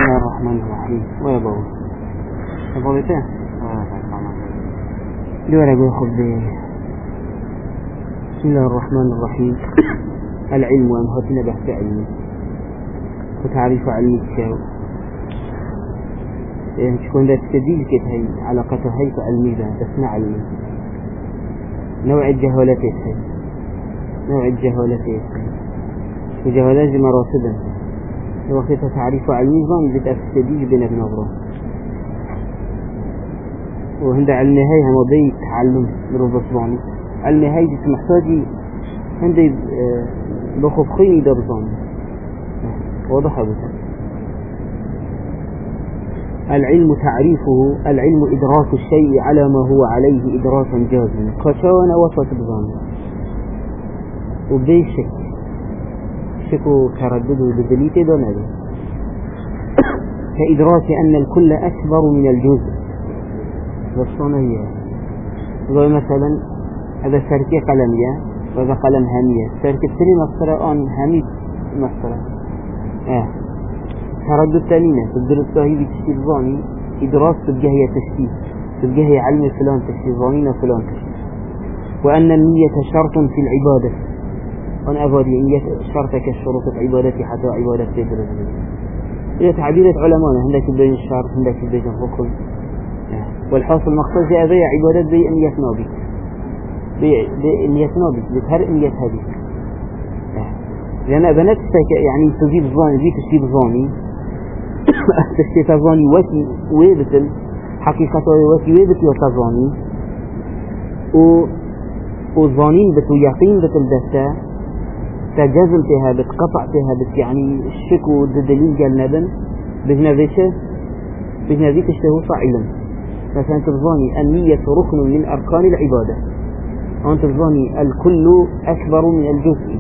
الله الرحمن الرحيم ويا بابا بابا لورا بياخذ بسم الله الرحمن الرحيم. العلم وأنهتنا بحث علمي وتعريف علمي الشاو شكون ذات تديل كيف هي علاقته هي فعلمي ذا تسمع علمي نوع الجهالات هي نوع الجهالات هي وجهالات مراتبا وقتها تعريف علمي ظن بتأكيد بين ابن أبرا وهند علمي هاي هم ضي تعلم بالربصباني علمي هاي محتاجي هندي بخوف خيني درزان واضح أبو العلم تعريفه العلم إدراك الشيء على ما هو عليه إدراكا جازما قشانا وصلت بظن وبدي شك وتردده بدليته دون هذا كإدراك أن الكل أكبر من الجزء والصنية زي مثلا هذا سركي قلمية وهذا قلم همية سركي التري مصرة آن همي مصرة تردد تانينا تدرس هي بتشكيل ظاني إدراك تبقى هي تشكيل تبقى هي علم فلان تشكيل ظانين فلان تشكيل وأن النية شرط في العبادة وأن أفادية شرط كالشروط العبادة حتى عبادة تدرس هي تعبيرات علماء هندك بين الشرط هندك بين الركن والحاصل مقصد في هذه عبادات بأنية نابي بأنية نابي بتهر أنية هذه لأن بنات يعني تجيب ظاني ذي تشيب ظاني تشتيت ظاني وكي ويبتل حقيقة وكي ويبتل وتظاني وظانين بتو يقين بتل دستا تجازل فيها بتقطع فيها بت يعني الشك والدليل قال نبن بجنا ذيك اشتهو صعيلا مثلا تظاني النية ركن من أركان العبادة وأنت تظاني الكل أكبر من الجزء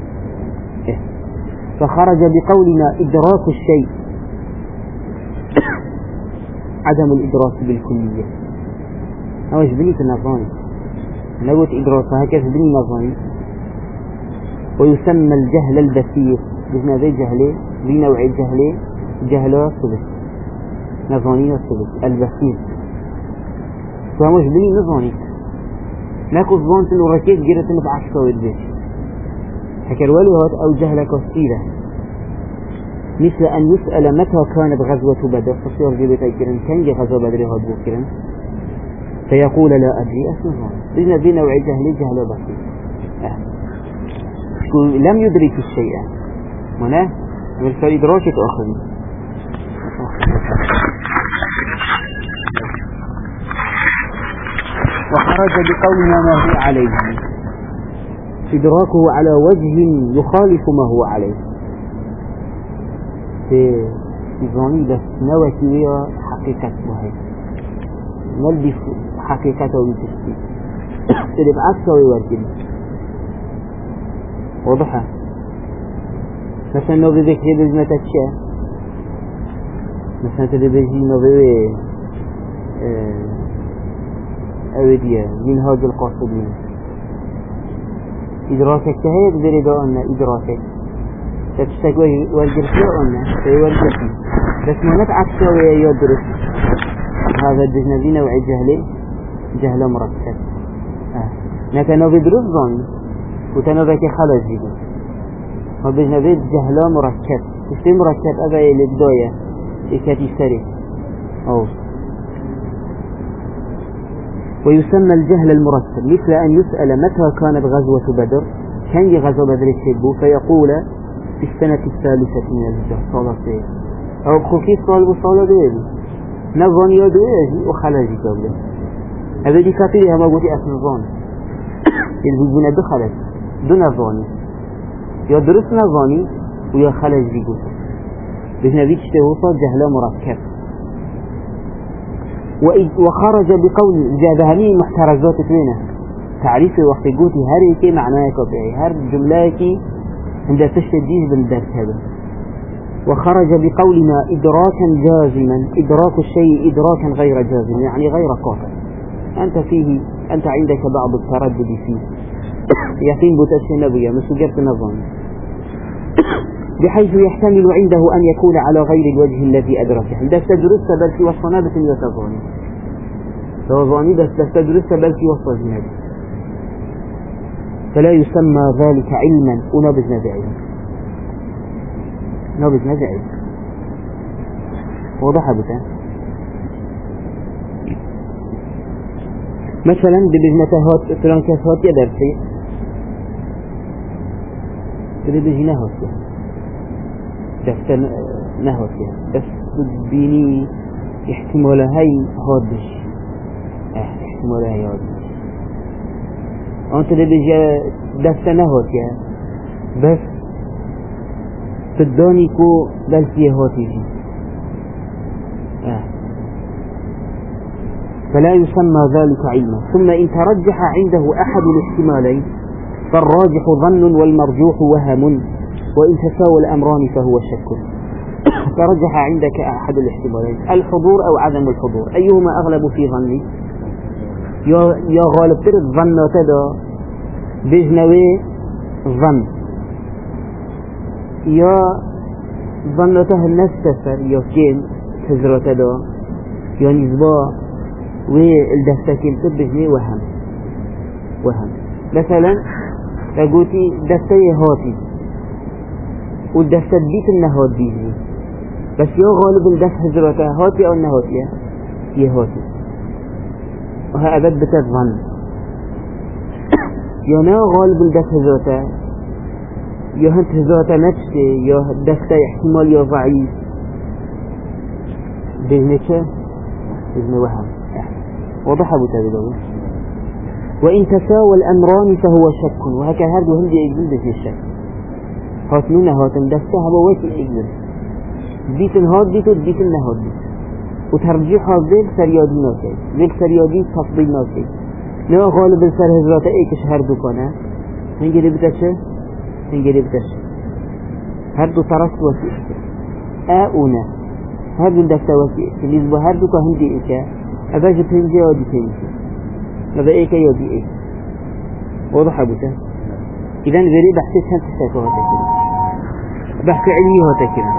فخرج بقولنا إدراك الشيء عدم الإدراك بالكلية أوش بني النظاني نقول إدراك هكذا بني نظاني ويسمى الجهل البسيط بجنا ذي جهله بنوع الجهله جهله الصبت نظاني الصبت البسيط فهمش بني نظاني ناكو الظان تنو ركيت جيرة نفعش كويت بيش حكى الوالي هات أو جهلك وسيلة مثل أن يسأل متى كانت غزوة بدر فصير جيبت أي كان جي غزوة بدر هات بوكرا فيقول لا أدري أسنظان بجنا ذي نوع جهله بسيط لم يدرك الشيء هنا من فإدراكة أخذ وخرج بقولنا ما هو عليه إدراكه على وجه يخالف ما هو عليه في ظني بس نوتي حقيقة وهي نلبي حقيقته وتشتي تلب عكسه ويورجل واضحة مثلا لو بذكر بزمة الشيء مثلا تلبيجي نظري أودية منهاج القاصدين إدراكك هي تدري أن إدراكك تشتكي والجرسي أن والجرسي بس ما نتعكس ويدرس هذا الجنبي نوع جهل مركب نكنا بدرس ظن وتنبك خلص جدا وبجنبي جهل مركب تشتي مركب أبا للداية إكاتي سري أو ويسمى الجهل المركب مثل أن يسأل متى كانت غزوة بدر كان غزوة بدر الشبو فيقول في السنة الثالثة من الهجرة صلاة فيه أو بخوكي صلاة دويبي نظن يدويجي وخلاجي كابله هذا دي كاتلها ما قلت أسن ظن يلبقون بخلاج دون ظاني يدرس نظاني ويا خلاج بيقول بإذن ذيك اشتهوصة جهل مركب وخرج بقول جابهني محترزات توينه تعريف وقت قوتي هاريكي معناه كبعي هار جملاكي عند تشتديه بالدرس هذا وخرج بقولنا إدراكا جازما إدراك الشيء إدراكا غير جازم يعني غير قاطع أنت عندك بعض التردد فيه يقين بتأسي نبوية مسجرت نظام بحيث يحتمل عنده أن يكون على غير الوجه الذي أدركه. دست درست بل في وصفنا بتن يتظاني توظاني دست درست بل في وصف النبي، فلا يسمى ذلك علما ونبذ نزعي نبذ نزعي. واضح بتا مثلا ببجنتهات ترانكسات يدرسي ببجي نهوتها دفت نهوتها بس بيني احتمال هاي هادش احتمال هاي هادش أنت ببجي دفت نهوتها بس تداني كو بل فيه هاتيجي فلا يسمى ذلك علما. ثم إن ترجح عنده أحد الاحتمالين فالراجح ظن والمرجوح وهم، وإن تساوى الأمران فهو شك. ترجح عندك أحد الاحتمالين الحضور أو عدم الحضور، أيهما أغلب في ظني؟ يا غالب ترد ظن تدا بجنوي ظن، يا ظنته النستفر يا كين تزرى تدا يا نزبا والدفتين تبجني وهم مثلا تقولي دفتي هاتي والدفت بيت النهات بيجي بس يا غالب الدفت هزرته هاتي أو النهاتية يهاتي، وها أبد بتظن يا نا غالب الدفت هزرته يا هنت هزرته نفسي يا دفت احتمال يا ضعيف بيجني شو بيجني وهم. وضح أبو تابدوي. وإن تساوى الأمران فهو شك، وهكذا هردو هندي يجلد في الشك هاتنونا هاتن دستها بويت يجلد بيتن هات بيتو بيتن نهات بيت وترجيح هذيل سريادي ناسي ذيل سريادي تفضيل ناسي نوع غالب السر هزرات ايكش هردو كانا هنجري بتشه هردو ترس وسيئك آؤنا هردو دستا وسيئك نزبو هردو كهندي ايكا أباجة تنجي ودي تنجي ماذا إيكا يودي إيك. واضح أبوتا؟ إذن ذري بحثي كانت تساكوها تكنا بحث علميها تكنا.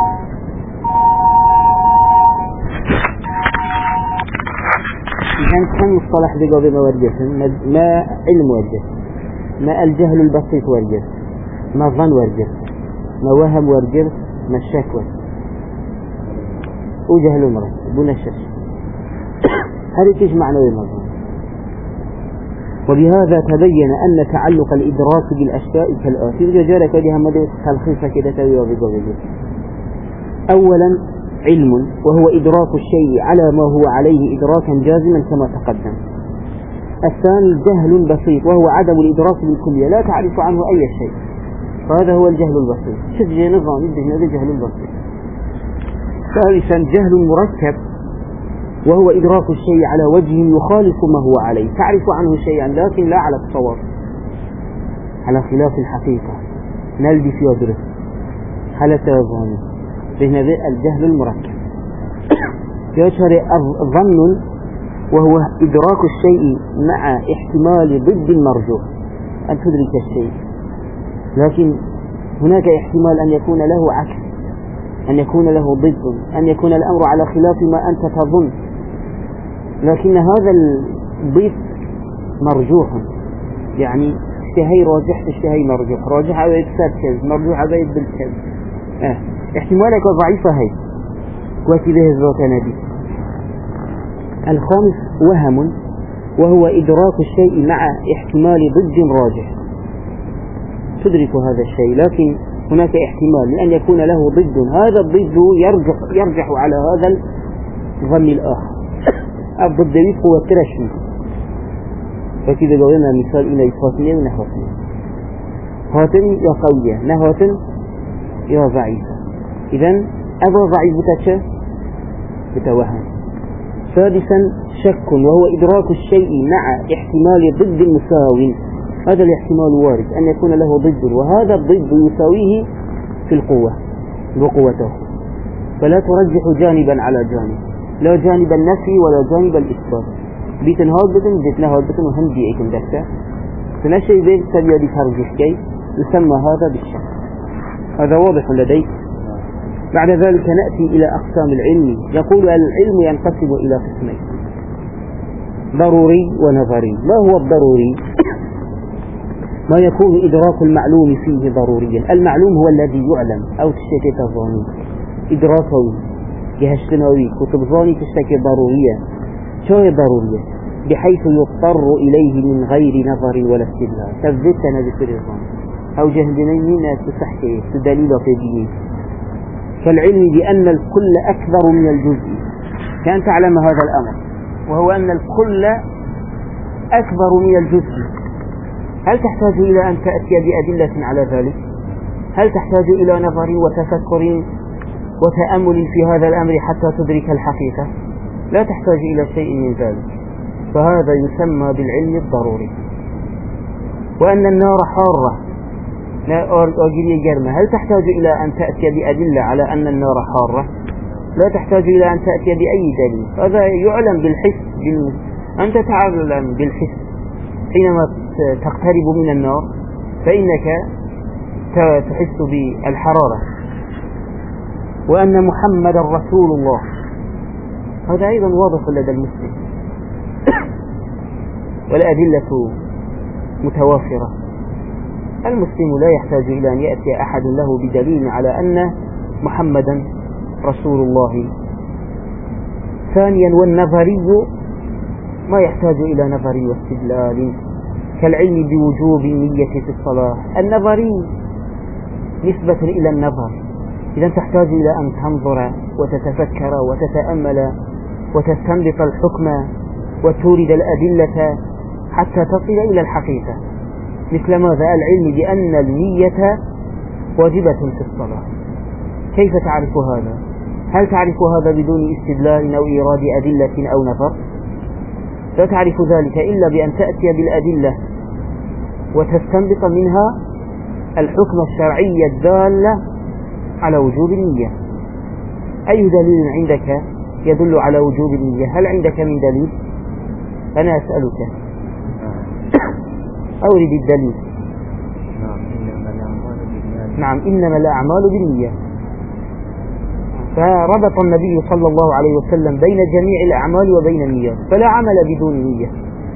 إذن كان مصطلح بقابل ما ورجسن ما علم ورجس، ما الجهل البسيط ورجس، ما ظن ورجس، ما وهم ورجس، ما الشك ورجس وجهل المرض بنا الشك. هذا ايش معنى المظن؟ وبهذا تبين أن تعلق الإدراك بالأشياء كالآتي. وجارك لها مدى تلخيصة كده تبيه بقبله. أولا علم، وهو إدراك الشيء على ما هو عليه إدراكا جازما كما تقدم. الثاني جهل بسيط، وهو عدم الإدراك بالكلية، لا تعرف عنه أي شيء، فهذا هو الجهل البسيط. شجع نظام هذا الجهل البسيط. ثالثا جهل مركب، وهو إدراك الشيء على وجه يخالف ما هو عليه، تعرف عنه شيئا لكن لا على التصور، على خلاف الحقيقة، نلبي في درس حالة ظن بين الجهل المركب. يشهر الظن، وهو إدراك الشيء مع احتمال ضد المرجوح، أن تدرك الشيء لكن هناك احتمال أن يكون له عكس، أن يكون له ضد، أن يكون الأمر على خلاف ما أنت تظن، لكن هذا الضد مرجوح، يعني اشتهي راجح اشتهي مرجوح، راجح أبيت سابكز مرجوح أبيت بالكز. احتمالك ضعيفة هاي وكذا الذات نبي. الخامس وهم، وهو إدراك الشيء مع احتمال ضد راجح، تدرك هذا الشيء لكن هناك احتمال لأن يكون له ضد، هذا الضد يرجح على هذا الظن الآخر. الضد هو الترشي، فكذا قولنا مثال إلى فاطمة ونحوتنا، هاتن يا قوية نهاتن يا ضعيفة، إذن أبا ضعيف بتشة بتوهم. سادسا شك، وهو إدراك الشيء مع احتمال ضد مساو، هذا الاحتمال وارد أن يكون له ضد، وهذا الضد يساويه في القوة وقوته، فلا ترجح جانبا على جانب، لا جانب النفي ولا جانب الإثبات. بيتن هادبتن بيتنا هادبتن وهم بيئكم دكتا فنشي بيت سبيا دي ترجح كي يسمى هذا بالشك. هذا واضح لديك. بعد ذلك نأتي إلى أقسام العلم. يقول العلم ينقسم إلى قسمين: ضروري ونظري. ما هو الضروري؟ ما يكون إدراك المعلوم فيه ضروريا. المعلوم هو الذي يعلم أو تشتكي تظاني إدراكه جهشتناوي كتب ظاني تشتكي ضرورية. شو هي ضرورية؟ بحيث يضطر إليه من غير نظر ولا استدلال. ثبتنا بسر الظان أو جهدنينا تستحكي تدليل في دينه. كالعلم بأن الكل أكبر من الجزء. كان تعلم هذا الأمر، وهو أن الكل أكبر من الجزء. هل تحتاج إلى أن تأتي بأدلة على ذلك؟ هل تحتاج إلى نظر وتفكر وتأمل في هذا الأمر حتى تدرك الحقيقة؟ لا تحتاج إلى شيء من ذلك. فهذا يسمى بالعلم الضروري. وأن النار حارة لا أجري جرمة. هل تحتاج إلى أن تأتي بأدلة على أن النار حارة؟ لا تحتاج إلى أن تأتي بأي دليل. هذا يعلم بالحس. أنت تعلم بالحس حينما تقترب من النار فإنك تحس بالحرارة. وأن محمد رسول الله هذا أيضا واضح لدى المسلم، والأدلة متوافرة. المسلم لا يحتاج إلى أن يأتي أحد له بدليل على أن محمدا رسول الله. ثانيا، والنظري ما يحتاج إلى نظر واستدلال، كالعلم بوجوب النية في الصلاة. النظري نسبة إلى النظر. إذا تحتاج إلى أن تنظر وتتفكر وتتأمل وتستنبط الحكم وتورد الأدلة حتى تصل إلى الحقيقة. مثل ماذا؟ العلم بأن النية واجبة في الصلاة. كيف تعرف هذا؟ هل تعرف هذا بدون استدلال أو إيراد أدلة أو نظر؟ لا تعرف ذلك إلا بأن تأتي بالأدلة وتستنبط منها الحكم الشرعي الدال على وجوب النية. أي دليل عندك يدل على وجوب النية؟ هل عندك من دليل؟ أنا أسألك. أورد الدليل. نعم، إنما الأعمال بالنية. فربط النبي صلى الله عليه وسلم بين جميع الأعمال وبين النيات، فلا عمل بدون نية.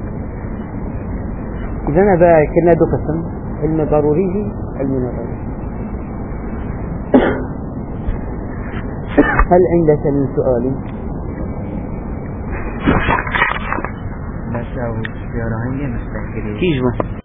إذن هذا كنا دو قسم: علم ضروري، علم نظري. هل عندك من سؤال؟ لا شاوش يا رهنجي مستحكرين.